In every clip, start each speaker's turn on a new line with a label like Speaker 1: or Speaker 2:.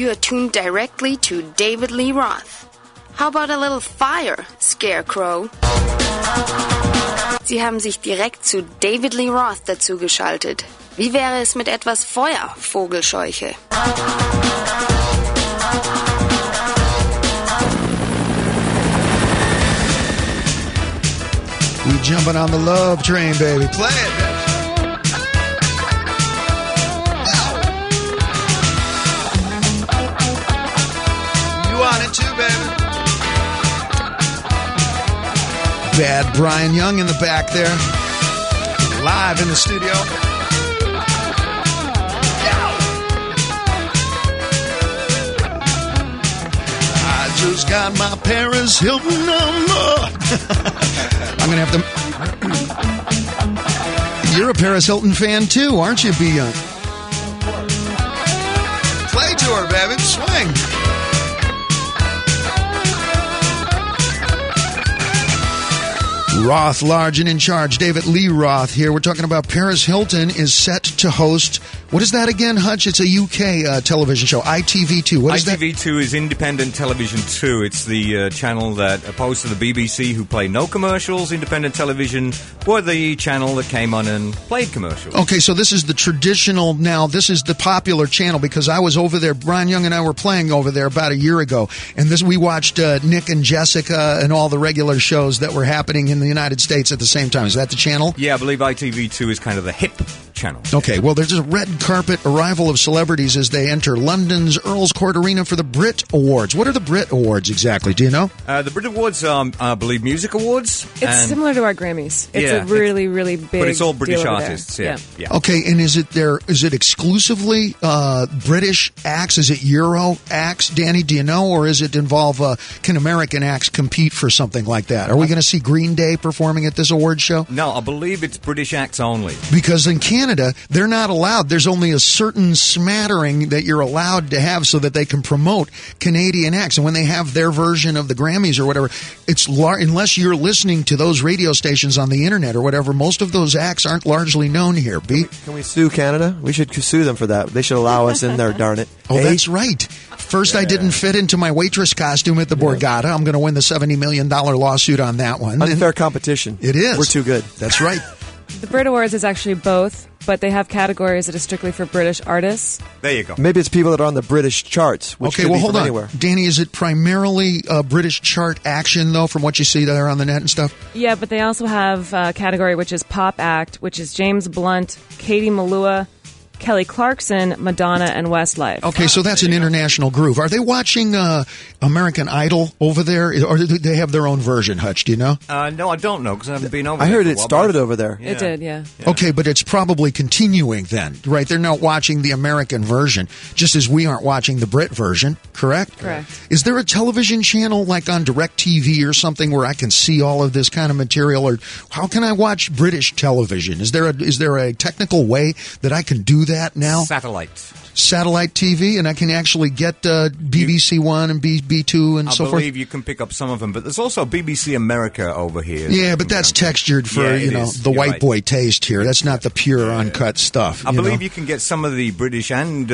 Speaker 1: you are tuned directly to David Lee Roth. How about a little fire, Scarecrow? Sie haben sich direkt zu David Lee Roth dazugeschaltet. Wie wäre es mit etwas Feuer, Vogelscheuche?
Speaker 2: We jumping on the love train, baby. Play it, baby. You want it too, baby. Bad Brian Young in the back there. Live in the studio. I just got my Paris Hilton number. I'm going to have to... You're a Paris Hilton fan, too, aren't you, B. Young? Play to her, baby. Swing. Roth, large and in charge. David Lee Roth here. We're talking about Paris Hilton is set to host... What is that again, Hutch? It's a UK television show, ITV2. What is that?
Speaker 3: ITV2 is Independent Television 2. It's the channel that, opposed to the BBC, who play no commercials, Independent Television were the channel that came on and played commercials.
Speaker 2: Okay, so this is the traditional now. This is the popular channel because I was over there. Brian Young and I were playing over there about a year ago. And we watched Nick and Jessica and all the regular shows that were happening in the United States at the same time. Is that the channel?
Speaker 3: Yeah, I believe ITV2 is kind of the hip channel.
Speaker 2: Okay, well, there's a red carpet arrival of celebrities as they enter London's Earl's Court Arena for the Brit Awards. What are the Brit Awards exactly? Do you know?
Speaker 3: The Brit Awards are, I believe, music awards.
Speaker 4: It's similar to our Grammys. It's a really, really big
Speaker 3: But it's all British
Speaker 4: deal
Speaker 3: artists, yeah.
Speaker 2: Okay, and is it exclusively British acts? Is it Euro acts? Danny, do you know? Or is it involve, can American acts compete for something like that? Are we going to see Green Day performing at this award show?
Speaker 3: No, I believe it's British acts only.
Speaker 2: Because in Canada, they're not allowed. There's only a certain smattering that you're allowed to have so that they can promote Canadian acts. And when they have their version of the Grammys or whatever, it's unless you're listening to those radio stations on the internet or whatever, most of those acts aren't largely known here. B?
Speaker 5: Can we sue Canada? We should sue them for that. They should allow us in there, darn it.
Speaker 2: Oh, that's right. First, I didn't fit into my waitress costume at the Borgata. I'm going to win the $70 million lawsuit on that one.
Speaker 5: Unfair competition.
Speaker 2: It is.
Speaker 5: We're too good.
Speaker 2: That's right.
Speaker 4: The Brit Awards is actually both, but they have categories that are strictly for British artists.
Speaker 3: There you go.
Speaker 5: Maybe it's people that are on the British charts, which
Speaker 2: okay,
Speaker 5: could
Speaker 2: well,
Speaker 5: be
Speaker 2: hold
Speaker 5: from
Speaker 2: on.
Speaker 5: anywhere.
Speaker 2: Danny, is it primarily British chart action, though, from what you see there on the net and stuff?
Speaker 4: Yeah, but they also have a category which is Pop Act, which is James Blunt, Katie Malua, Kelly Clarkson, Madonna, and Westlife.
Speaker 2: Okay, so that's an international groove. Are they watching American Idol over there, or do they have their own version, Hutch? Do you know?
Speaker 3: No, I don't know, because I haven't been over
Speaker 5: I
Speaker 3: there.
Speaker 5: heard
Speaker 3: for a
Speaker 5: it
Speaker 3: while,
Speaker 5: started
Speaker 3: but-
Speaker 5: over there.
Speaker 4: It did, yeah.
Speaker 2: Okay, but it's probably continuing then, right? They're not watching the American version, just as we aren't watching the Brit version, correct?
Speaker 4: Correct.
Speaker 2: Is there a television channel like on DirecTV or something where I can see all of this kind of material, or how can I watch British television? Is there a technical way that I can do that now? Satellite TV, and I can actually get BBC One and B2 and so forth.
Speaker 3: I believe you can pick up some of them, but there's also BBC America over here.
Speaker 2: Yeah, but that's textured for the white boy taste here. That's not the pure uncut stuff.
Speaker 3: I believe you can get some of the British and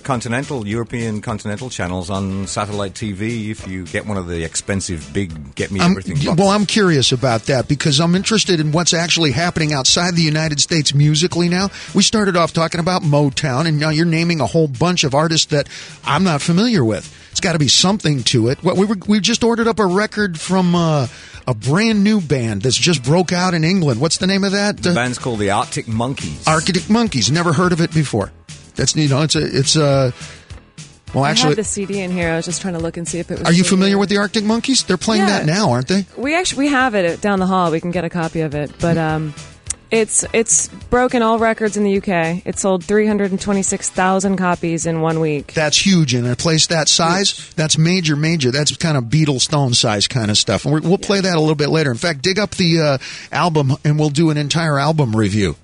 Speaker 3: European continental channels on satellite TV if you get one of the expensive big Get Me Everything boxes.
Speaker 2: Well, I'm curious about that because I'm interested in what's actually happening outside the United States musically now. We started off talking about Motown, and now you're naming a whole bunch of artists that I'm not familiar with. It's got to be something to it. We just ordered up a record from a brand new band that's just broke out in England. What's the name of that?
Speaker 3: The band's called the Arctic Monkeys.
Speaker 2: Arctic Monkeys. Never heard of it before. That's it's a. Well, actually,
Speaker 4: I have the CD in here. I was just trying to look and see if it was.
Speaker 2: Are you familiar with the Arctic Monkeys? They're playing that now, aren't they?
Speaker 4: We have it down the hall. We can get a copy of it, but it's broken all records in the UK. It sold 326,000 copies in 1 week.
Speaker 2: That's huge in a place that size. That's major. That's kind of Beatles Stone size kind of stuff. And we'll play that a little bit later. In fact, dig up the album and we'll do an entire album review.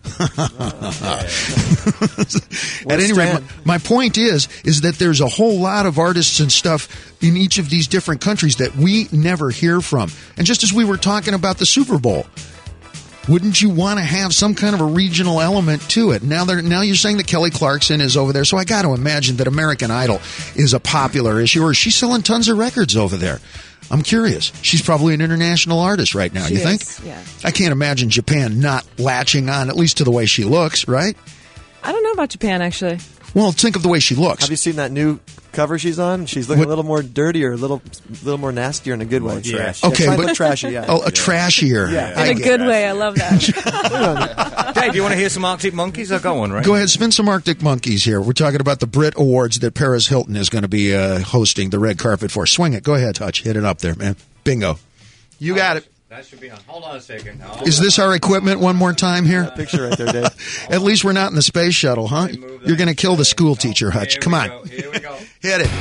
Speaker 2: At any rate, my point is that there's a whole lot of artists and stuff in each of these different countries that we never hear from. And just as we were talking about the Super Bowl, Wouldn't you want to have some kind of a regional element to it? Now you're saying that Kelly Clarkson is over there, so I got to imagine that American Idol is a popular issue, or is she selling tons of records over there? I'm curious. She's probably an international artist right now, you think?
Speaker 4: Yeah.
Speaker 2: I can't imagine Japan not latching on, at least to the way she looks, right?
Speaker 4: I don't know about Japan, actually.
Speaker 2: Well, think of the way she looks.
Speaker 5: Have you seen that new cover she's on? She's looking a little more dirtier, a little more nastier in a good way.
Speaker 3: Trash.
Speaker 2: Okay,
Speaker 5: trying to
Speaker 2: but
Speaker 5: look trashy. Yeah.
Speaker 2: Oh, a trashier.
Speaker 5: Yeah.
Speaker 4: In a good way. I love that.
Speaker 3: Dave, you want to hear some Arctic Monkeys? I'll go on, right?
Speaker 2: Go ahead, spin some Arctic Monkeys here. We're talking about the Brit Awards that Paris Hilton is going to be hosting the red carpet for. Swing it. Go ahead, Hutch. Hit it up there, man. Bingo. You got it.
Speaker 3: That should be on. Hold on a second.
Speaker 2: Is this our equipment one more time here?
Speaker 5: Picture right there, Dave.
Speaker 2: At least we're not in the space shuttle, huh? You're going to kill the school teacher, Hutch. Come on.
Speaker 3: Here we go.
Speaker 2: Hit it.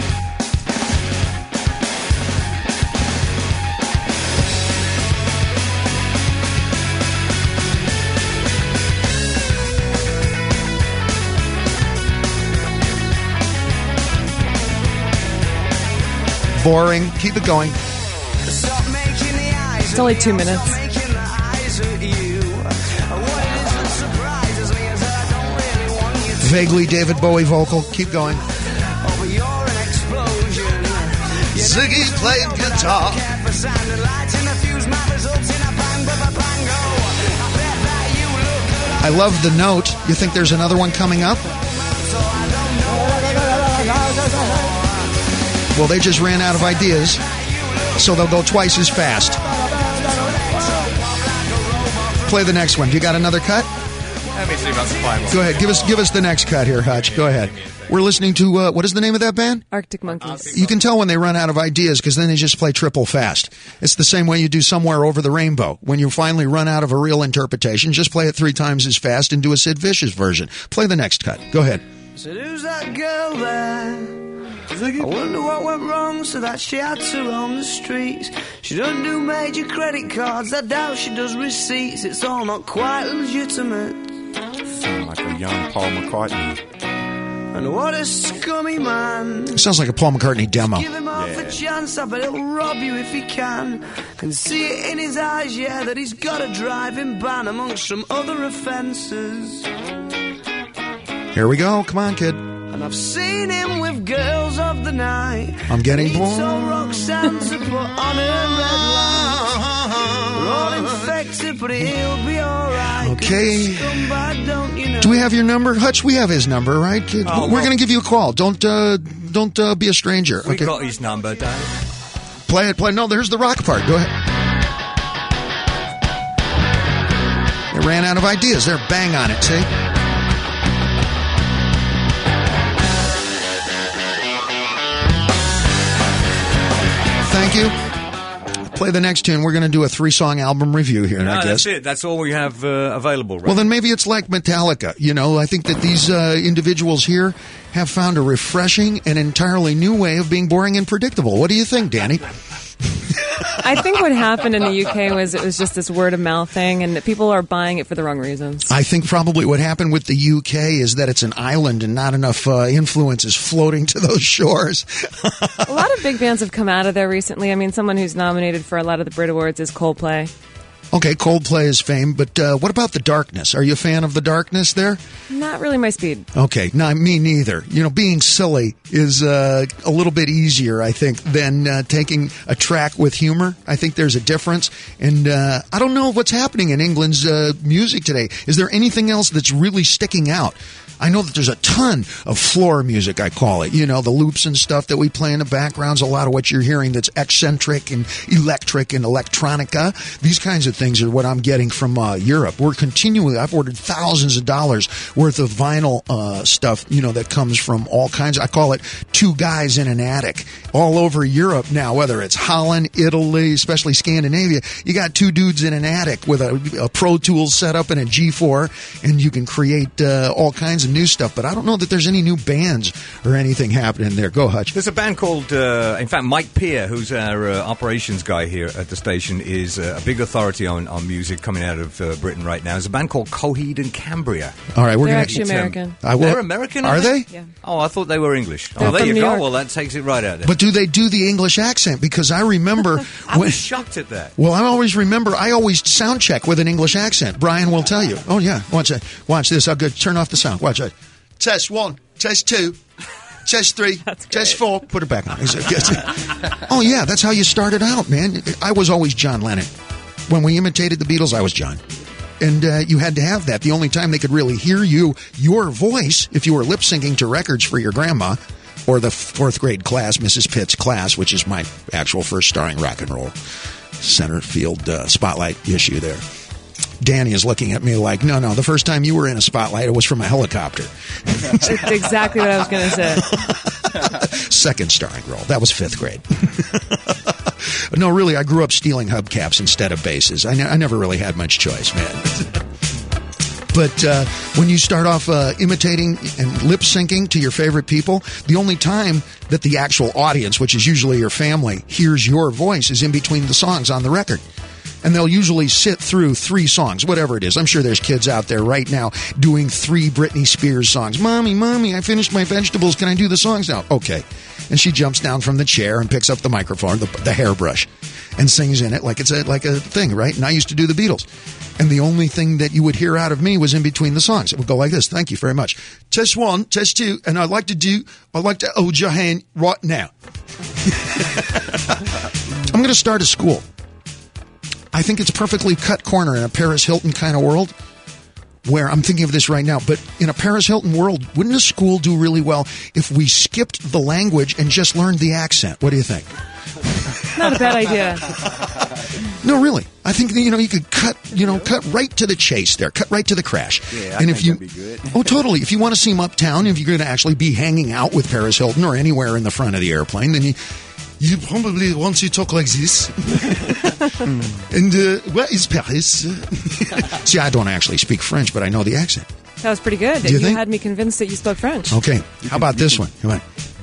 Speaker 2: Boring. Keep it going.
Speaker 4: It's only 2 minutes.
Speaker 2: Vaguely David Bowie vocal. Keep going. Ziggy playing guitar. I love the note. You think there's another one coming up? Well, they just ran out of ideas, so they'll go twice as fast. Play the next one. Do you got another cut?
Speaker 3: Let me see if I can find one.
Speaker 2: Go ahead. Give us the next cut here, Hutch. Go ahead. We're listening to, what is the name of that band?
Speaker 4: Arctic Monkeys.
Speaker 2: You can tell when they run out of ideas because then they just play triple fast. It's the same way you do Somewhere Over the Rainbow. When you finally run out of a real interpretation, just play it 3 times as fast and do a Sid Vicious version. Play the next cut. Go ahead.
Speaker 6: So who's that girl there? I wonder what went wrong so that she had to roam the streets. She doesn't do major credit cards, I doubt she does receipts. It's all not quite legitimate.
Speaker 7: Sound like a young Paul McCartney.
Speaker 6: And what a scummy man.
Speaker 2: Sounds like a Paul McCartney demo.
Speaker 6: Give him half a chance, I bet he'll rob you if he can. Can see it in his eyes, yeah, that he's got a driving ban amongst some other offences.
Speaker 2: Here we go. Come on, kid.
Speaker 6: And I've seen him with girls of the night.
Speaker 2: I'm getting
Speaker 6: He
Speaker 2: bored.
Speaker 6: told Roxanne to put on her red light. We're all infected, but he'll be alright.
Speaker 2: Okay.
Speaker 6: Scumbag, don't you know?
Speaker 2: Do we have your number? Hutch, we have his number, right, kid?
Speaker 3: Oh,
Speaker 2: We're going to give you a call. Don't be a stranger.
Speaker 3: We
Speaker 2: Okay.
Speaker 3: got his number, Dave.
Speaker 2: Play it. No, there's the rock part. Go ahead. They ran out of ideas. They're bang on it, see? Thank you. Play the next tune. We're going to do a 3-song album review here,
Speaker 3: No,
Speaker 2: I guess.
Speaker 3: that's it. That's all we have available, right?
Speaker 2: Well, then maybe it's like Metallica. You know, I think that these individuals here have found a refreshing and entirely new way of being boring and predictable. What do you think, Danny?
Speaker 4: I think what happened in the UK was it was just this word of mouth thing, and that people are buying it for the wrong reasons.
Speaker 2: I think probably what happened with the UK is that it's an island and not enough influence is floating to those shores.
Speaker 4: A lot of big bands have come out of there recently. I mean, someone who's nominated for a lot of the Brit Awards is Coldplay.
Speaker 2: Okay, Coldplay is fame, but what about The Darkness? Are you a fan of The Darkness there?
Speaker 4: Not really my speed.
Speaker 2: Okay, no, me neither. You know, being silly is a little bit easier, I think, than taking a track with humor. I think there's a difference. And I don't know what's happening in England's music today. Is there anything else that's really sticking out? I know that there's a ton of floor music, I call it. You know, the loops and stuff that we play in the backgrounds, a lot of what you're hearing that's eccentric and electric and electronica. These kinds of things are what I'm getting from Europe. We're continually, I've ordered thousands of dollars worth of vinyl stuff, you know, that comes from all kinds. I call it 2 guys in an attic all over Europe now, whether it's Holland, Italy, especially Scandinavia. You got 2 dudes in an attic with a Pro Tools setup and a G4, and you can create all kinds of of new stuff, but I don't know that there's any new bands or anything happening there. Go, Hutch.
Speaker 3: There's a band called, in fact, Mike Peer, who's our operations guy here at the station, is a big authority on music coming out of Britain right now. There's a band called Coheed and Cambria.
Speaker 2: All right,
Speaker 4: They're actually American.
Speaker 3: They're American?
Speaker 2: Are they?
Speaker 4: Yeah.
Speaker 3: Oh, I thought they were English.
Speaker 4: They're
Speaker 3: Oh, there
Speaker 4: from
Speaker 3: you
Speaker 4: New
Speaker 3: go.
Speaker 4: York.
Speaker 3: Well, that takes it right out there.
Speaker 2: But do they do the English accent? Because I remember...
Speaker 3: I was shocked at that.
Speaker 2: Well, I always sound check with an English accent. Brian will tell you. Oh, yeah. Watch this. I'll go turn off the sound. Watch it. Test 1, test 2, test 3, test 4. Put it back on. Oh, yeah. That's how you started out, man. I was always John Lennon. When we imitated the Beatles, I was John. And you had to have that. The only time they could really hear you, your voice, if you were lip syncing to records for your grandma, or the 4th grade class, Mrs. Pitt's class, which is my actual first starring rock and roll center field spotlight issue there. Danny is looking at me like, no, the first time you were in a spotlight, it was from a helicopter.
Speaker 4: That's exactly what I was going to say.
Speaker 2: Second starring role. That was 5th grade. No, really, I grew up stealing hubcaps instead of basses. I never really had much choice, man. But when you start off imitating and lip syncing to your favorite people, the only time that the actual audience, which is usually your family, hears your voice is in between the songs on the record. And they'll usually sit through 3 songs, whatever it is. I'm sure there's kids out there right now doing 3 Britney Spears songs. Mommy, I finished my vegetables. Can I do the songs now? Okay. And she jumps down from the chair and picks up the microphone, the hairbrush, and sings in it like it's like a thing, right? And I used to do the Beatles. And the only thing that you would hear out of me was in between the songs. It would go like this. Thank you very much. Test 1, test 2, and I'd like to hold your hand right now. I'm going to start a school. I think it's perfectly cut corner in a Paris Hilton kind of world, where I'm thinking of this right now, but in a Paris Hilton world, wouldn't a school do really well if we skipped the language and just learned the accent? What do you think?
Speaker 4: Not a bad idea.
Speaker 2: No, really. I think you could cut right to the chase there, cut right to the crash.
Speaker 7: Yeah,
Speaker 2: and
Speaker 7: I think that'd be good.
Speaker 2: Oh, totally. If you want to see them uptown, if you're going to actually be hanging out with Paris Hilton or anywhere in the front of the airplane, then you probably want to talk like this. And where is Paris? See, I don't actually speak French, but I know the accent.
Speaker 4: That was pretty good.
Speaker 2: Do you think?
Speaker 4: Had me convinced that you spoke French.
Speaker 2: Okay. How about this one? Come on.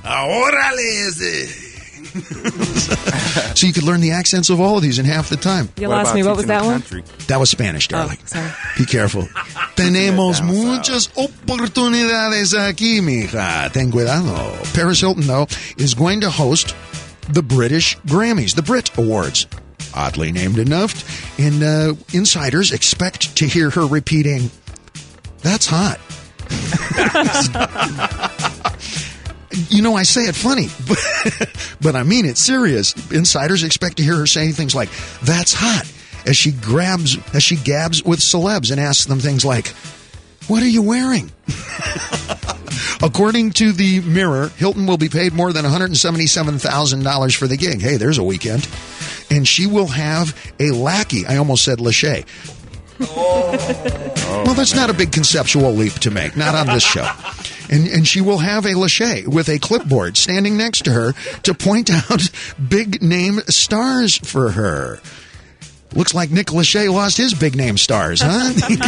Speaker 2: So you could learn the accents of all of these in half the time.
Speaker 4: You'll ask me, what was that one?
Speaker 2: That was Spanish, darling.
Speaker 4: Oh, sorry.
Speaker 2: Be careful. Tenemos muchas oportunidades aquí, mija. Ten cuidado. Paris Hilton, though, is going to host the British Grammys, the Brit Awards. Oddly named enough. And insiders expect to hear her repeating, "That's hot." I say it funny, but I mean it serious. Insiders expect to hear her say things like, "That's hot," as she gabs with celebs and asks them things like, "What are you wearing?" According to the Mirror, Hilton will be paid more than $177,000 for the gig. Hey, there's a weekend. And she will have a lackey. I almost said lachey. Well, that's not a big conceptual leap to make, not on this show. And she will have a lachey with a clipboard standing next to her to point out big name stars for her. Looks like Nick Lachey lost his big name stars, huh?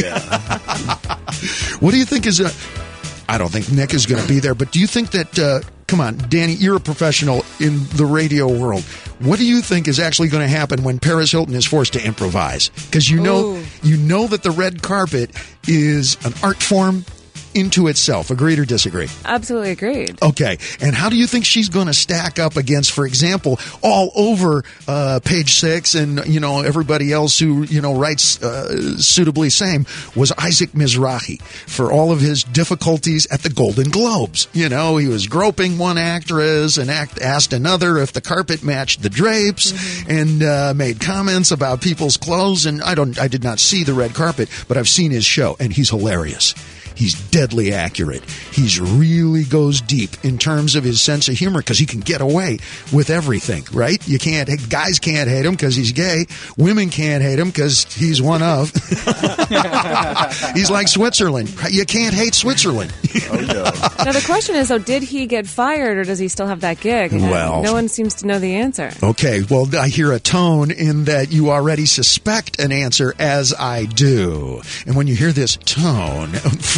Speaker 2: What do you think is I don't think Nick is going to be there, but do you think that, come on, Danny, you're a professional in the radio world. What do you think is actually going to happen when Paris Hilton is forced to improvise? Because you know that the red carpet is an art form into itself. Agreed or disagree?
Speaker 4: Absolutely agreed.
Speaker 2: Okay. And how do you think she's going to stack up against, for example, all over Page Six and, everybody else who, writes suitably same, was Isaac Mizrahi for all of his difficulties at the Golden Globes. He was groping one actress and asked another if the carpet matched the drapes and made comments about people's clothes. And I did not see the red carpet, but I've seen his show, and he's hilarious. He's deadly accurate. He's really goes deep in terms of his sense of humor because he can get away with everything, right? Guys can't hate him because he's gay. Women can't hate him because he's one of. He's like Switzerland. You can't hate Switzerland.
Speaker 5: Oh, no.
Speaker 4: Now the question is, though, did he get fired or does he still have that gig?
Speaker 2: Well,
Speaker 4: no one seems to know the answer.
Speaker 2: Okay, well, I hear a tone in that you already suspect an answer, as I do. And when you hear this tone from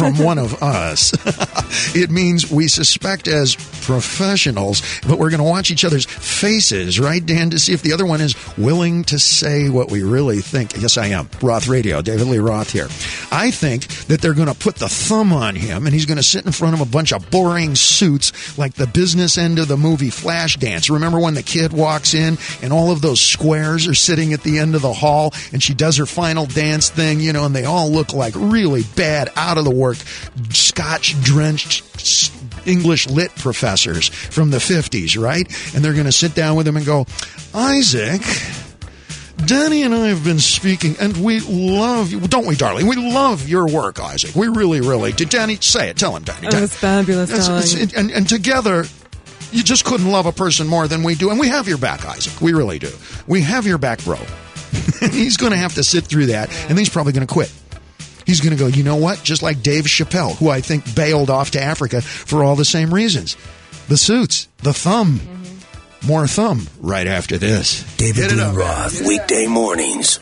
Speaker 2: from one of us. It means we suspect as professionals, but we're going to watch each other's faces, right, Dan, to see if the other one is willing to say what we really think. Yes, I am. Roth Radio, David Lee Roth here. I think that they're going to put the thumb on him, and he's going to sit in front of a bunch of boring suits like the business end of the movie Flashdance. Remember when the kid walks in and all of those squares are sitting at the end of the hall, and she does her final dance thing, you know, and they all look like really bad, out of the work, scotch-drenched English lit professors from the 50s, right? And they're going to sit down with him and go, Isaac, Danny and I have been speaking, and we love you. Don't we, darling? We love your work, Isaac. We really, really do. Danny, say it. Tell him, Danny.
Speaker 4: Oh, it's fabulous, darling.
Speaker 2: And together, you just couldn't love a person more than we do. And we have your back, Isaac. We really do. We have your back, bro. He's going to have to sit through that, and then he's probably going to quit. He's going to go, you know what? Just like Dave Chappelle, who I think bailed off to Africa for all the same reasons. The suits, the thumb. More thumb right after this.
Speaker 8: David Lee Roth, weekday mornings.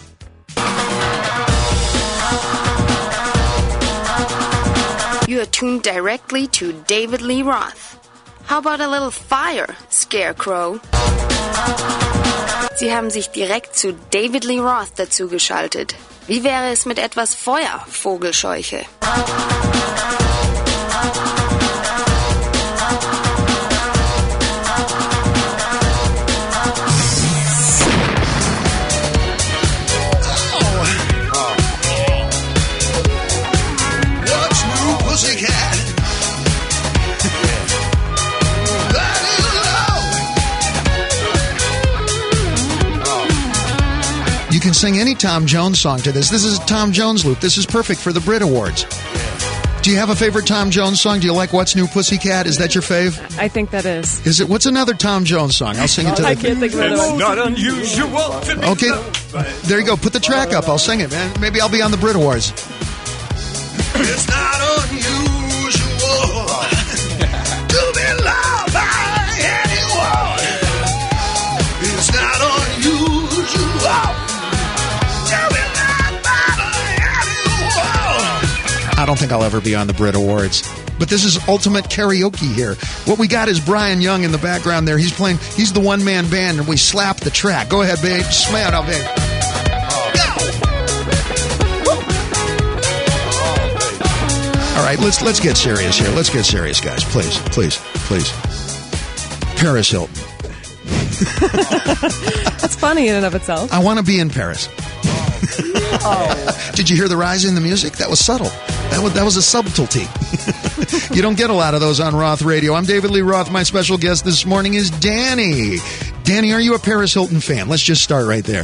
Speaker 1: You are tuned directly to David Lee Roth. How about a little fire, Scarecrow? Sie haben sich direkt zu David Lee Roth dazugeschaltet. Wie wäre es mit etwas Feuer, Vogelscheuche?
Speaker 2: You can sing any Tom Jones song to this. This is a Tom Jones loop. This is perfect for the Brit Awards. Do you have a favorite Tom Jones song? Do you like What's New Pussycat? Is that your fave?
Speaker 4: I think that is.
Speaker 2: Is it? What's another Tom Jones song? I'll sing it to the...
Speaker 4: I can't think of it.
Speaker 3: It's not unusual to be
Speaker 2: Okay,
Speaker 3: loved.
Speaker 2: there you go. Put the track up. I'll sing it, man. Maybe I'll be on the Brit Awards.
Speaker 8: It's not unusual to be loved by anyone. It's not unusual to be loved by anyone.
Speaker 2: I don't think I'll ever be on the Brit Awards. But this is ultimate karaoke here. What we got is Brian Young in the background there. He's playing, he's the one-man band, and we slap the track. Go ahead, babe. Smell it out, babe. All right, let's get serious here. Let's get serious, guys. Please. Paris Hilton.
Speaker 4: That's funny in and of itself.
Speaker 2: I want to be in Paris. Did you hear the rise in the music? That was subtle. That was a subtlety. You don't get a lot of those on Roth Radio. I'm David Lee Roth. My special guest this morning is Danny. Danny, are you a Paris Hilton fan? Let's just start right there.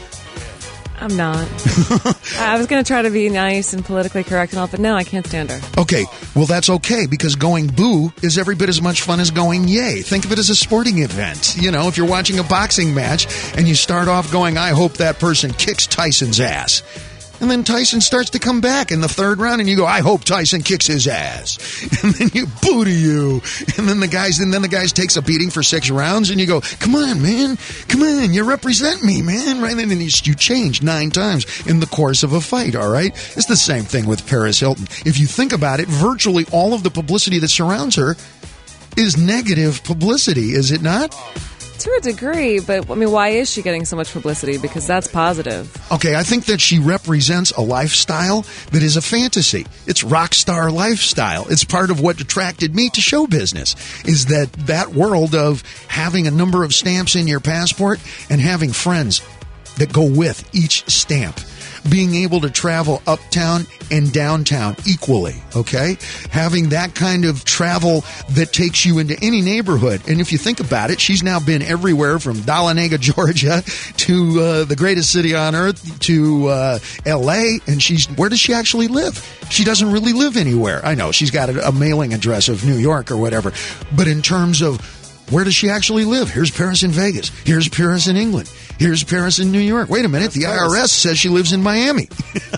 Speaker 4: I'm not. I was going to try to be nice and politically correct and all, but no, I can't stand her.
Speaker 2: Okay, well, that's okay, because going boo is every bit as much fun as going yay. Think of it as a sporting event. You know, if you're watching a boxing match and you start off going, I hope that person kicks Tyson's ass. And then Tyson starts to come back in the third round, and you go, I hope Tyson kicks his ass. And then you boo to you. And then the guys takes a beating for 6 rounds, and you go, come on, man. Come on, you represent me, man. Right? And then you change 9 times in the course of a fight, all right? It's the same thing with Paris Hilton. If you think about it, virtually all of the publicity that surrounds her is negative publicity, is it not?
Speaker 4: To a degree, but I mean, why is she getting so much publicity? Because that's positive.
Speaker 2: Okay, I think that she represents a lifestyle that is a fantasy. It's rock star lifestyle. It's part of what attracted me to show business, is that world of having a number of stamps in your passport and having friends that go with each stamp. Being able to travel uptown and downtown equally, okay? Having that kind of travel that takes you into any neighborhood. And if you think about it, she's now been everywhere from Dahlonega, Georgia, to the greatest city on earth, to L.A., and where does she actually live? She doesn't really live anywhere. I know, she's got a mailing address of New York or whatever. But in terms of where does she actually live? Here's Paris in Vegas. Here's Paris in England. Here's Paris in New York. Wait a minute. The IRS says she lives in Miami.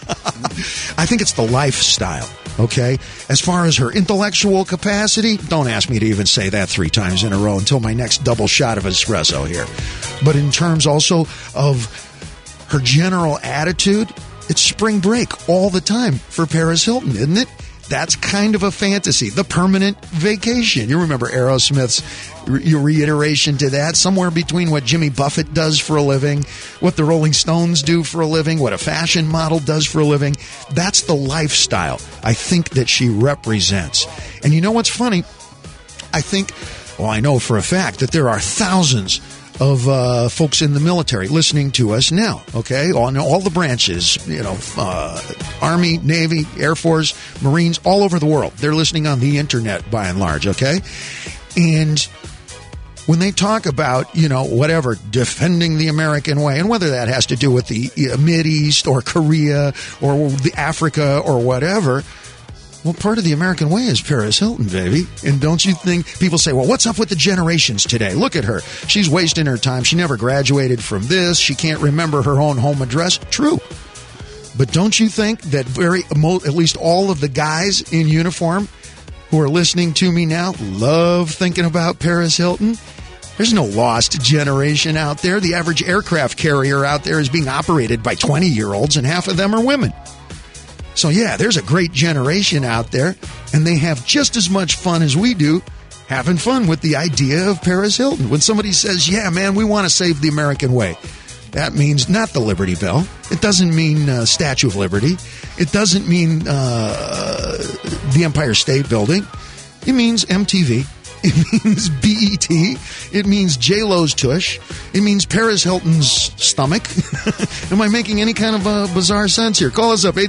Speaker 2: I think it's the lifestyle, okay? As far as her intellectual capacity, don't ask me to even say that 3 times in a row until my next double shot of espresso here. But in terms also of her general attitude, it's spring break all the time for Paris Hilton, isn't it? That's kind of a fantasy. The permanent vacation. You remember Aerosmith's reiteration to that, somewhere between what Jimmy Buffett does for a living, what the Rolling Stones do for a living, what a fashion model does for a living. That's the lifestyle I think that she represents. And you know what's funny? I know for a fact that there are thousands of folks in the military listening to us now, okay? On all the branches, Army, Navy, Air Force, Marines, all over the world. They're listening on the internet by and large, okay? And when they talk about, whatever, defending the American way, and whether that has to do with the Mideast or Korea or the Africa or whatever, well, part of the American way is Paris Hilton, baby. And don't you think people say, well, what's up with the generations today? Look at her. She's wasting her time. She never graduated from this. She can't remember her own home address. True. But don't you think that at least all of the guys in uniform who are listening to me now love thinking about Paris Hilton? There's no lost generation out there. The average aircraft carrier out there is being operated by 20-year-olds, and half of them are women. So, yeah, there's a great generation out there, and they have just as much fun as we do having fun with the idea of Paris Hilton. When somebody says, yeah, man, we want to save the American way, that means not the Liberty Bell. It doesn't mean Statue of Liberty. It doesn't mean the Empire State Building. It means MTV. It means BET. It means J-Lo's tush. It means Paris Hilton's stomach. Am I making any kind of bizarre sense here? Call us up,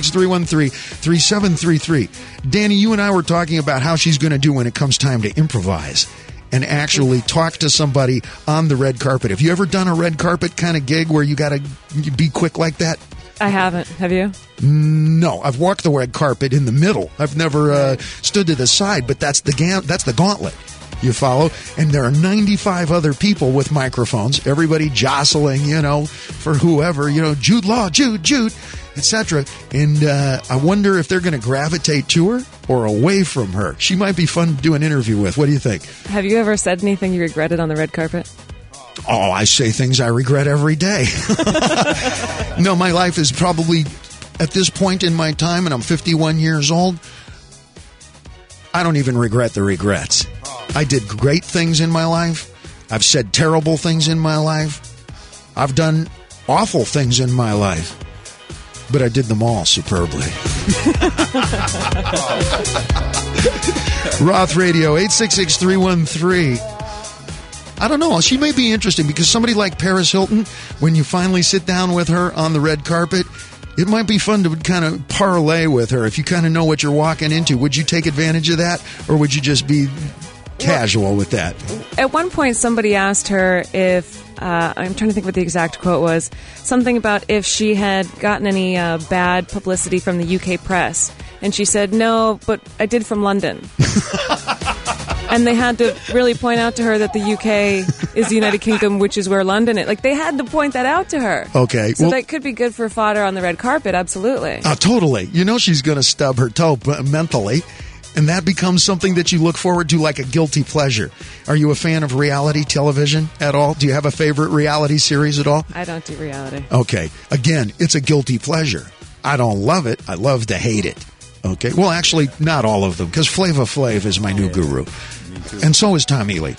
Speaker 2: 866-313-3733. Danny, you and I were talking about how she's going to do when it comes time to improvise and actually talk to somebody on the red carpet. Have you ever done a red carpet kind of gig where you got to be quick like that?
Speaker 4: I haven't. Have you?
Speaker 2: No, I've walked the red carpet in the middle. I've never stood to the side, but that's the gauntlet. You follow? And there are 95 other people with microphones, everybody jostling, for whoever, Jude Law, Jude, etc. And I wonder if they're going to gravitate to her or away from her. She might be fun to do an interview with. What do you think?
Speaker 4: Have you ever said anything you regretted on the red carpet?
Speaker 2: Oh, I say things I regret every day. No, my life is probably, at this point in my time, and I'm 51 years old, I don't even regret the regrets. I did great things in my life. I've said terrible things in my life. I've done awful things in my life. But I did them all superbly. Roth Radio, 866-313. I don't know. She may be interesting because somebody like Paris Hilton, when you finally sit down with her on the red carpet, it might be fun to kind of parlay with her. If you kind of know what you're walking into, would you take advantage of that, or would you just be casual with that?
Speaker 4: At one point, somebody asked her if, I'm trying to think what the exact quote was, something about if she had gotten any bad publicity from the UK press. And she said, no, but I did from London. And they had to really point out to her that the UK is the United Kingdom, which is where London is. Like, they had to point that out to her.
Speaker 2: Okay.
Speaker 4: So that could be good for fodder on the red carpet, absolutely.
Speaker 2: Totally. She's going to stub her toe mentally, and that becomes something that you look forward to like a guilty pleasure. Are you a fan of reality television at all? Do you have a favorite reality series at all?
Speaker 4: I don't do reality.
Speaker 2: Okay. Again, it's a guilty pleasure. I don't love it. I love to hate it. Okay. Well, actually, not all of them, because Flava Flav is my new guru. And so is Tommy Lee.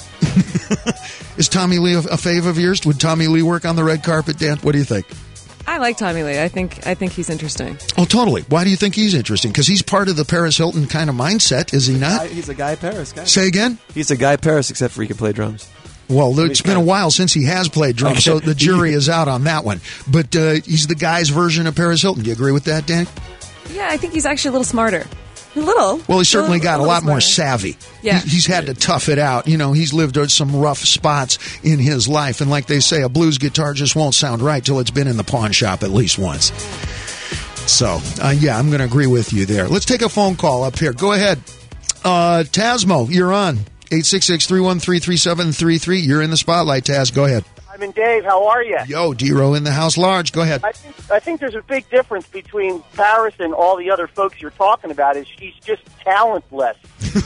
Speaker 2: Is Tommy Lee a fave of yours? Would Tommy Lee work on the red carpet, Dan? What do you think?
Speaker 4: I like Tommy Lee. I think he's interesting.
Speaker 2: Oh, totally. Why do you think he's interesting? Because he's part of the Paris Hilton kind of mindset, is he not?
Speaker 5: He's a Guy Paris guy.
Speaker 2: Say again?
Speaker 5: He's a Guy Paris, except for he can play drums.
Speaker 2: Well, it's been a while since he has played drums, so the jury is out on that one. But he's the guy's version of Paris Hilton. Do you agree with that, Dan?
Speaker 4: Yeah, I think he's actually a little smarter. A little.
Speaker 2: Well, he's certainly got a lot more savvy.
Speaker 4: Yeah.
Speaker 2: He's had to tough it out. He's lived some rough spots in his life. And like they say, a blues guitar just won't sound right till it's been in the pawn shop at least once. So, yeah, I'm going to agree with you there. Let's take a phone call up here. Go ahead. Tasmo, you're on. 866-313-3733. You're in the spotlight, Taz. Go ahead.
Speaker 9: Simon Dave, how are you?
Speaker 2: Yo, D-Row in the house large. Go ahead.
Speaker 9: I think there's a big difference between Paris and all the other folks you're talking about is she's just talentless.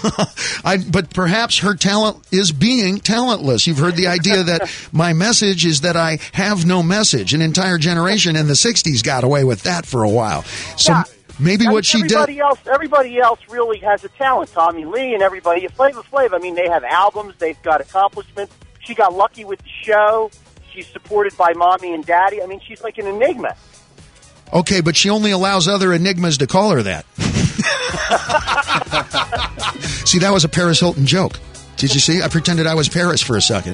Speaker 2: But perhaps her talent is being talentless. You've heard the idea that my message is that I have no message. An entire generation in the 60s got away with that for a while. So Maybe what she does.
Speaker 9: Everybody else really has a talent. Tommy Lee and everybody. Flavor Flav. I mean, they have albums. They've got accomplishments. She got lucky with the show. She's supported by mommy and daddy. I mean, she's like an enigma.
Speaker 2: Okay, but she only allows other enigmas to call her that. See, that was a Paris Hilton joke. Did you see? I pretended I was Paris for a second.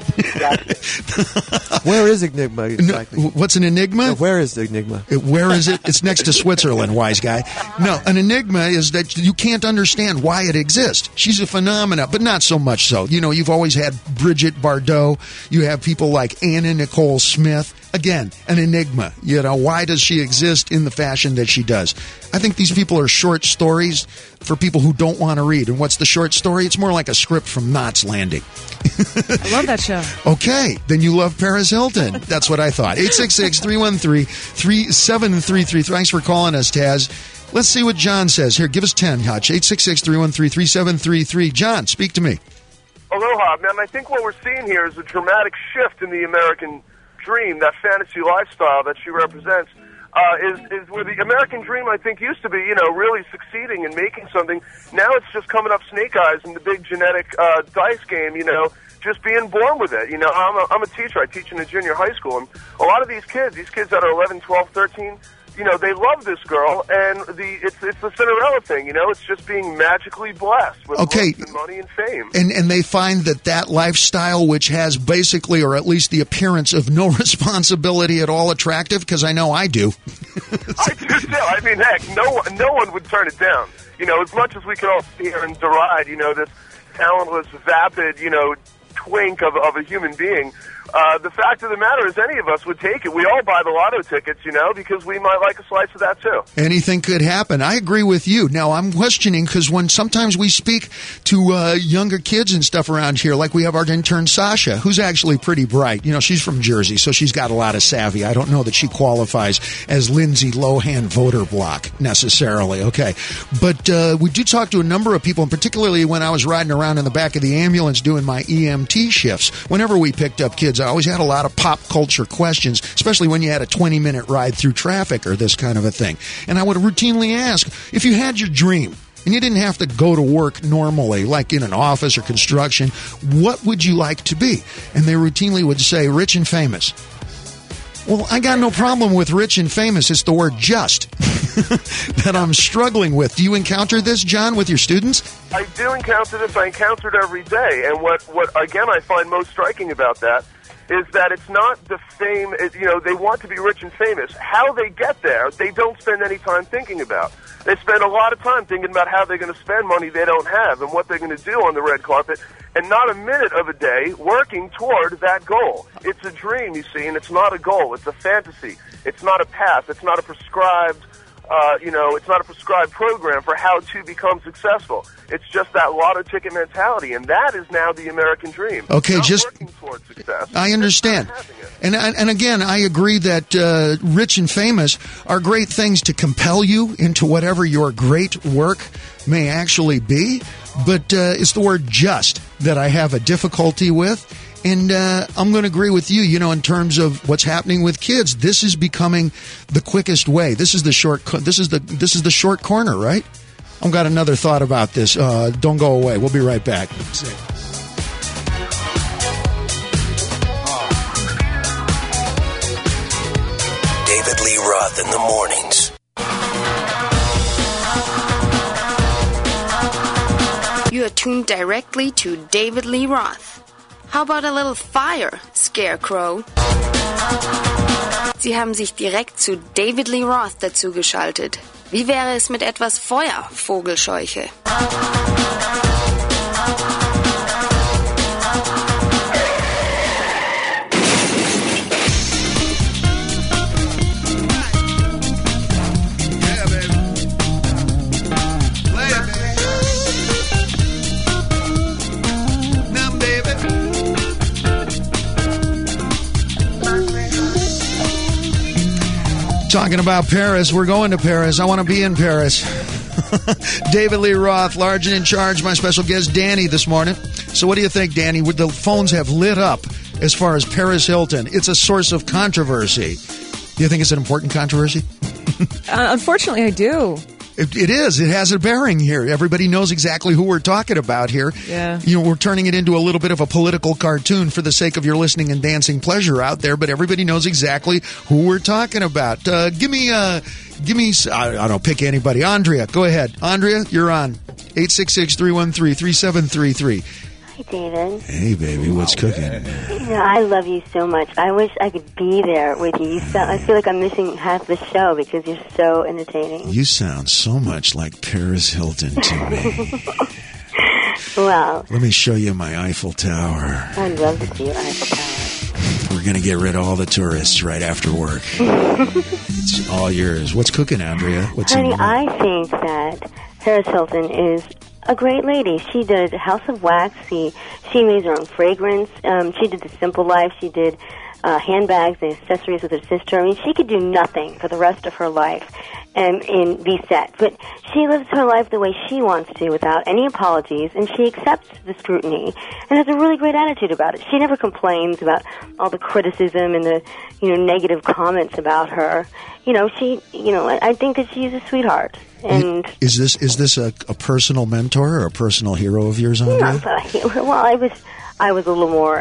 Speaker 5: Where is Enigma exactly?
Speaker 2: No, what's an enigma?
Speaker 5: No, where is Enigma?
Speaker 2: Where is it? It's next to Switzerland, wise guy. No, an enigma is that you can't understand why it exists. She's a phenomena, but not so much so. You know, you've always had Brigitte Bardot. You have people like Anna Nicole Smith. Again, an enigma. You know, why does she exist in the fashion that she does? I think these people are short stories for people who don't want to read. And what's the short story? It's more like a script from Knots Landing.
Speaker 4: I love that show.
Speaker 2: Okay, then you love Paris Hilton. That's what I thought. 866-313-3733. Thanks for calling us, Taz. Let's see what John says. Here, give us 10, Hutch. 866-313-3733. John, speak to me.
Speaker 10: Aloha, man. I think what we're seeing here is a dramatic shift in the American dream, that fantasy lifestyle that she represents. Is where the American dream, I think, used to be, you know, really succeeding and making something. Now it's just coming up snake eyes in the big genetic dice game, you know, just being born with it. You know, I'm a teacher. I teach in a junior high school, and a lot of these kids that are 11, 12, 13, you know, they love this girl, and it's the Cinderella thing, you know, it's just being magically blessed with looks and money and fame.
Speaker 2: And they find that lifestyle, which has basically, or at least the appearance of no responsibility at all, attractive, because I know I do.
Speaker 10: I do too. I mean, heck, no one would turn it down. You know, as much as we can all sit here and deride, you know, this talentless, vapid, you know, twink of a human being. The fact of the matter is any of us would take it. We all buy the lotto tickets, you know, because we might like a slice of that too.
Speaker 2: Anything could happen. I agree with you. Now, I'm questioning because when sometimes we speak to younger kids and stuff around here, like we have our intern Sasha, who's actually pretty bright. You know, she's from Jersey, so she's got a lot of savvy. I don't know that she qualifies as Lindsay Lohan voter block necessarily, okay? But we do talk to a number of people, and particularly when I was riding around in the back of the ambulance doing my EMT shifts, whenever we picked up kids, I always had a lot of pop culture questions, especially when you had a 20-minute ride through traffic or this kind of a thing. And I would routinely ask, if you had your dream and you didn't have to go to work normally, like in an office or construction, what would you like to be? And they routinely would say, rich and famous. Well, I got no problem with rich and famous. It's the word just that I'm struggling with. Do you encounter this, John, with your students?
Speaker 10: I do encounter this. I encounter it every day. And what again, I find most striking about that is that it's not the fame, you know, they want to be rich and famous. How they get there, they don't spend any time thinking about. They spend a lot of time thinking about how they're going to spend money they don't have and what they're going to do on the red carpet, and not a minute of a day working toward that goal. It's a dream, you see, and it's not a goal. It's a fantasy. It's not a path. It's not a prescribed it's not a prescribed program for how to become successful. It's just that lotto ticket mentality, and that is now the American dream.
Speaker 2: Okay,
Speaker 10: not
Speaker 2: just
Speaker 10: working towards success.
Speaker 2: I understand, and again, I agree that rich and famous are great things to compel you into whatever your great work may actually be. But it's the word "just" that I have a difficulty with. And I'm going to agree with you, you know, in terms of what's happening with kids. This is becoming the quickest way. This is the short corner, right? I've got another thought about this. Don't go away. We'll be right back.
Speaker 11: David Lee Roth in the mornings.
Speaker 1: You are tuned directly to David Lee Roth. How about a little fire, Scarecrow? Sie haben sich direkt zu David Lee Roth dazugeschaltet. Wie wäre es mit etwas Feuer, Vogelscheuche?
Speaker 2: Talking about Paris, we're going to Paris. I want to be in Paris. David Lee Roth, large and in charge. My special guest, Danny, this morning. So what do you think, Danny? The phones have lit up as far as Paris Hilton. It's a source of controversy. Do you think it's an important controversy?
Speaker 4: Unfortunately, I do.
Speaker 2: It is. It has a bearing here. Everybody knows exactly who we're talking about here.
Speaker 4: Yeah.
Speaker 2: We're turning it into a little bit of a political cartoon for the sake of your listening and dancing pleasure out there, but everybody knows exactly who we're talking about. Give me, I don't pick anybody. Andrea, go ahead. Andrea, you're on. 866-313-3733.
Speaker 12: Hi, David.
Speaker 2: Hey, baby, what's cooking?
Speaker 12: I love you so much. I wish I could be there with you. I feel like I'm missing half the show because you're so entertaining.
Speaker 2: You sound so much like Paris Hilton to me.
Speaker 12: Well,
Speaker 2: let me show you my Eiffel Tower.
Speaker 12: I'd love to see your Eiffel Tower.
Speaker 2: We're going to get rid of all the tourists right after work. It's all yours. What's cooking, Andrea?
Speaker 12: Honey, I think that Paris Hilton is a great lady. She did House of Wax. She made her own fragrance. She did The Simple Life. She did handbags and accessories with her sister. I mean, she could do nothing for the rest of her life and be set. But she lives her life the way she wants to without any apologies, and she accepts the scrutiny and has a really great attitude about it. She never complains about all the criticism and the negative comments about her. I think that she's a sweetheart. And
Speaker 2: is this a personal mentor or a personal hero of yours, Andrea?
Speaker 12: Well, I was a little more.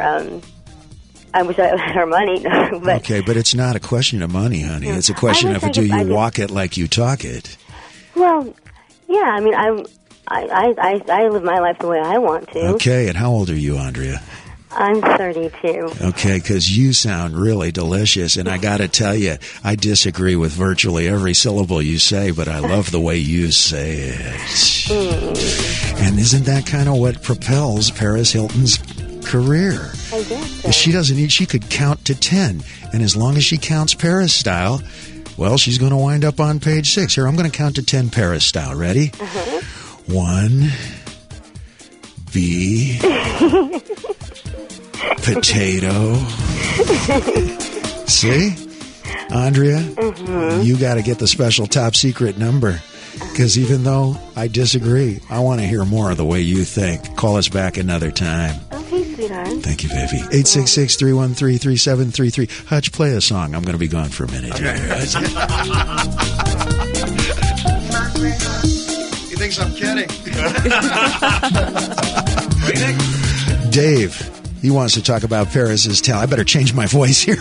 Speaker 12: I wish I had her money. But
Speaker 2: okay, but it's not a question of money, honey. It's a question of do you walk it like you talk it?
Speaker 12: Well, yeah. I mean, I live my life the way I want to.
Speaker 2: Okay, and how old are you, Andrea?
Speaker 12: I'm 32.
Speaker 2: Okay, because you sound really delicious, and I got to tell you, I disagree with virtually every syllable you say, but I love the way you say it. And isn't that kind of what propels Paris Hilton's career?
Speaker 12: I guess so.
Speaker 2: She could count to 10, and as long as she counts Paris style, well, she's going to wind up on page 6. Here, I'm going to count to 10 Paris style. Ready? 1, B... potato. See? Andrea, you got to get the special top secret number. Because even though I disagree, I want to hear more of the way you think. Call us back another time.
Speaker 12: Okay, sweetheart.
Speaker 2: Thank you, baby. 866-313-3733. Hutch, play a song. I'm going to be gone for a minute. He thinks I'm kidding. Dave. He wants to talk about Paris's talent. I better change my voice here.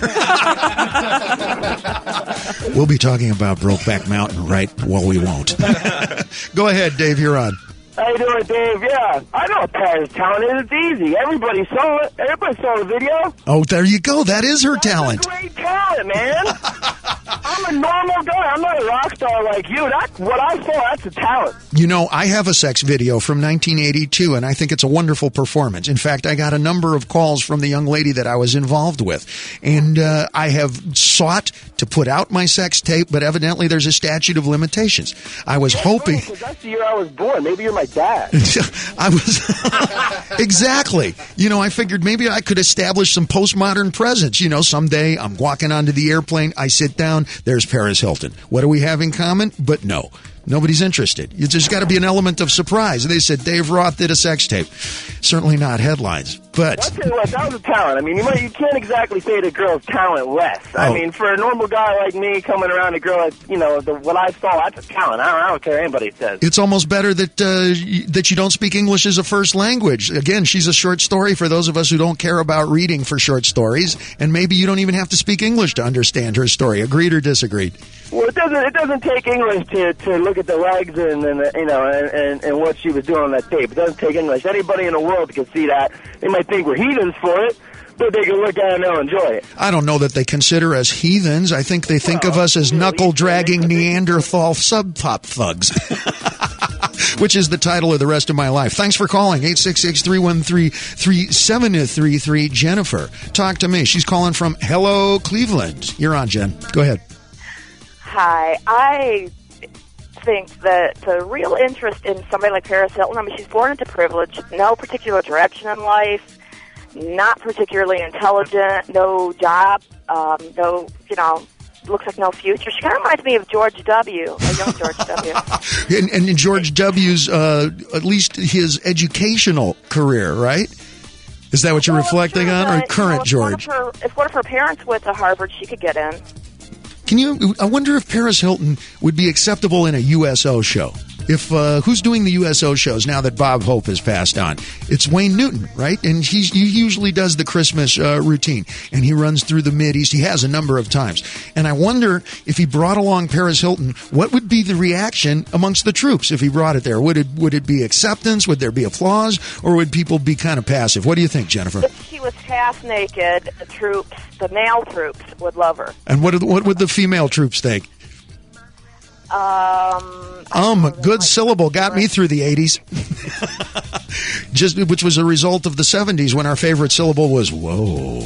Speaker 2: We'll be talking about Brokeback Mountain, right? Well, we won't. Go ahead, Dave. You're on.
Speaker 13: How you doing, Dave? Yeah, I know what Paris talent is. It's easy. Everybody saw it. Everybody saw the video.
Speaker 2: Oh, there you go. That is her talent.
Speaker 13: That's great talent, man. I'm a normal guy. I'm not a rock star like you. That's what I saw. That's a talent.
Speaker 2: I have a sex video from 1982, and I think it's a wonderful performance. In fact, I got a number of calls from the young lady that I was involved with, and I have sought to put out my sex tape, but evidently there's a statute of limitations. I was hoping...
Speaker 13: Because that's the year I was born. Maybe you're my dad.
Speaker 2: I was... Exactly. I figured maybe I could establish some postmodern presence. Someday I'm walking onto the airplane, I sit down, there's Paris Hilton. What do we have in common? But no. Nobody's interested. There's got to be an element of surprise. And they said Dave Roth did a sex tape. Certainly not headlines, but...
Speaker 13: I'll tell you what, that was a talent. I mean, you can't exactly say the girl's talentless. I mean, for a normal guy like me coming around a girl, what I saw, that's a talent. I don't care what anybody says.
Speaker 2: It's almost better that you don't speak English as a first language. Again, she's a short story for those of us who don't care about reading for short stories, and maybe you don't even have to speak English to understand her story. Agreed or disagreed?
Speaker 13: Well, it doesn't take English to look at the legs and what she was doing on that tape. It doesn't take English. Anybody in the world can see that. They might think we're heathens for it, but they can look at it and they'll enjoy it.
Speaker 2: I don't know that they consider us heathens. I think they think of us as knuckle-dragging Neanderthal sub-pop thugs. Which is the title of the rest of my life. Thanks for calling. 866-313-3733. Jennifer, talk to me. She's calling from Hello, Cleveland. You're on, Jen. Go ahead.
Speaker 14: Hi. I think that the real interest in somebody like Paris Hilton, I mean, she's born into privilege, no particular direction in life, not particularly intelligent, no job, looks like no future. She kind of reminds me of George W., a young George W.
Speaker 2: and George W.'s, at least his educational career, right? Is that what you're reflecting on, or current George?
Speaker 14: If one of her parents went to Harvard, she could get in.
Speaker 2: I wonder if Paris Hilton would be acceptable in a USO show. If who's doing the USO shows now that Bob Hope has passed on? It's Wayne Newton, right? And he usually does the Christmas routine, and he runs through the Mideast. He has a number of times, and I wonder if he brought along Paris Hilton, what would be the reaction amongst the troops if he brought it there? Would it be acceptance? Would there be applause, or would people be kind of passive? What do you think, Jennifer?
Speaker 14: If she was half naked, the male troops would love her.
Speaker 2: And what would the female troops think? Good syllable got me through the 80s. Which was a result of the 70s when our favorite syllable was whoa.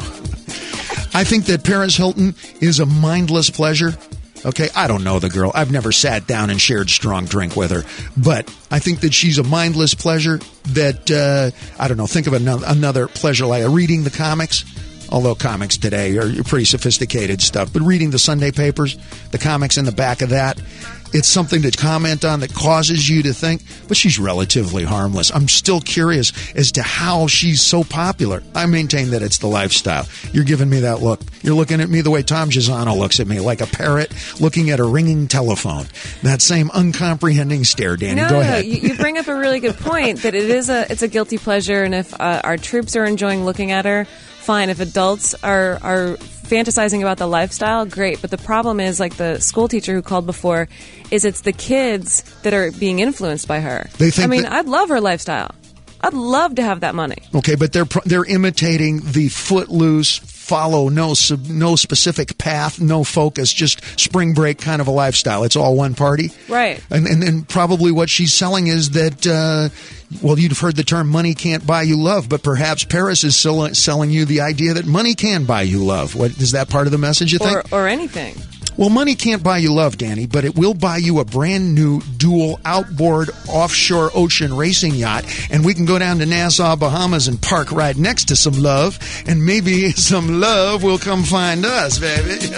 Speaker 2: I think that Paris Hilton is a mindless pleasure. Okay, I don't know the girl. I've never sat down and shared strong drink with her. But I think that she's a mindless pleasure that, I don't know, think of another pleasure like reading the comics. Although comics today are pretty sophisticated stuff. But reading the Sunday papers, the comics in the back of that, it's something to comment on that causes you to think, but she's relatively harmless. I'm still curious as to how she's so popular. I maintain that it's the lifestyle. You're giving me that look. You're looking at me the way Tom Gisano looks at me, like a parrot looking at a ringing telephone. That same uncomprehending stare, Danny. Go ahead.
Speaker 4: You bring up a really good point that it's a guilty pleasure, and if our troops are enjoying looking at her, fine. If adults are fantasizing about the lifestyle, great. But the problem is, like the school teacher who called before, is it's the kids that are being influenced by her. I'd love her lifestyle. I'd love to have that money.
Speaker 2: Okay, but they're imitating the footloose, follow no specific path, no focus, just spring break kind of a lifestyle. It's all one party.
Speaker 4: Right.
Speaker 2: And probably what she's selling is that, you've heard the term money can't buy you love, but perhaps Paris is selling you the idea that money can buy you love. What is that part of the message, you think?
Speaker 4: Or anything.
Speaker 2: Well, money can't buy you love, Danny, but it will buy you a brand new dual outboard offshore ocean racing yacht, and we can go down to Nassau, Bahamas and park right next to some love, and maybe some love will come find us, baby.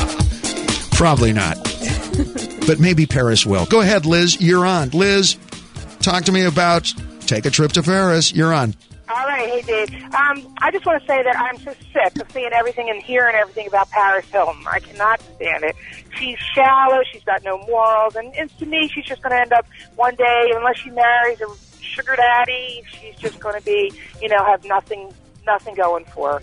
Speaker 2: Probably not. But maybe Paris will. Go ahead, Liz. You're on. Liz, talk to me about Take a Trip to Paris. You're on.
Speaker 15: All right. Hey, Dave. I just want to say that I'm so sick of seeing everything and hearing everything about Paris Hilton. I cannot stand it. She's shallow. She's got no morals. And to me, she's just going to end up one day, unless she marries a sugar daddy, she's just going to be, have nothing going for her.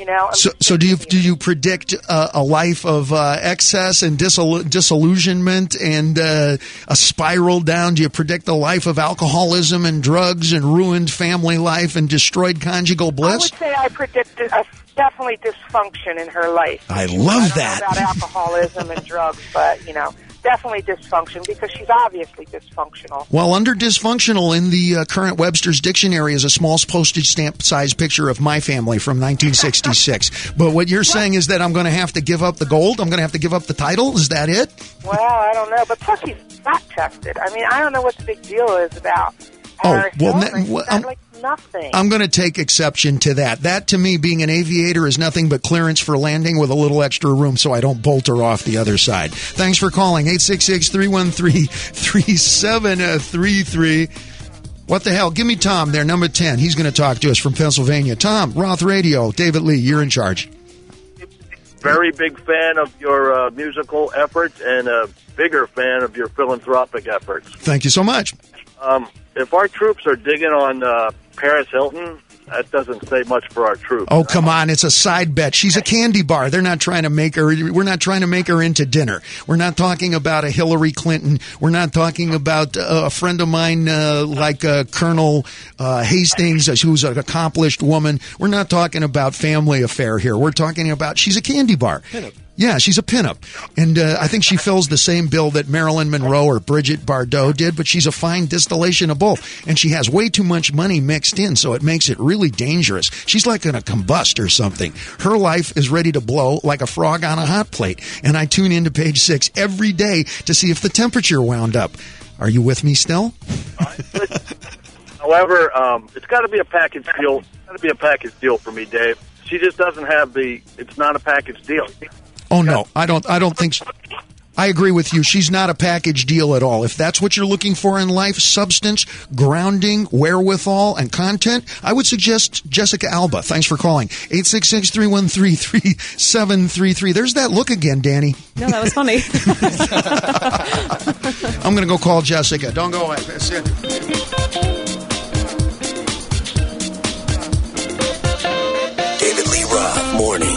Speaker 2: So do you predict a life of excess and disillusionment and a spiral down? Do you predict a life of alcoholism and drugs and ruined family life and destroyed conjugal bliss?
Speaker 15: I would say I predict definitely dysfunction in her life.
Speaker 2: I love that.
Speaker 15: I don't know about alcoholism and drugs, but definitely dysfunction, because she's obviously dysfunctional.
Speaker 2: Well, under dysfunctional in the current Webster's Dictionary is a small postage stamp size picture of my family from 1966. But what you're saying is that I'm going to have to give up the gold? I'm going to have to give up the title? Is that it?
Speaker 15: Well, I don't know. But plus she's not tested. I don't know what the big deal is about Paris Hilton. Nothing.
Speaker 2: I'm going to take exception to that. That, to me, being an aviator is nothing but clearance for landing with a little extra room so I don't bolt her off the other side. Thanks for calling. 866-313-3733. What the hell? Give me Tom there, number 10. He's going to talk to us from Pennsylvania. Tom, Roth Radio. David Lee, you're in charge.
Speaker 16: Very big fan of your musical efforts and a bigger fan of your philanthropic efforts.
Speaker 2: Thank you so much.
Speaker 16: If our troops are digging on Paris Hilton, that doesn't say much for our troops.
Speaker 2: Oh, come on. It's a side bet. She's a candy bar. They're not trying to make her, we're not trying to make her into dinner. We're not talking about a Hillary Clinton. We're not talking about a friend of mine like Colonel Hastings, who's an accomplished woman. We're not talking about family affair here. We're talking about she's a candy bar. Yeah, she's a pinup. And I think she fills the same bill that Marilyn Monroe or Brigitte Bardot did, but she's a fine distillation of both. And she has way too much money mixed in, so it makes it really dangerous. She's like going to combust or something. Her life is ready to blow like a frog on a hot plate. And I tune into Page 6 every day to see if the temperature wound up. Are you with me still?
Speaker 16: However, it's got to be a package deal. It's got to be a package deal for me, Dave. She just doesn't have it's not a package deal.
Speaker 2: Oh no, I don't think I agree with you. She's not a package deal at all. If that's what you're looking for in life, substance, grounding, wherewithal, and content, I would suggest Jessica Alba. Thanks for calling. 866-313-3733. There's that look again, Danny.
Speaker 4: No, that was funny.
Speaker 2: I'm going to go call Jessica. Don't go away. That's it.
Speaker 11: David Lee Roth, Mornings.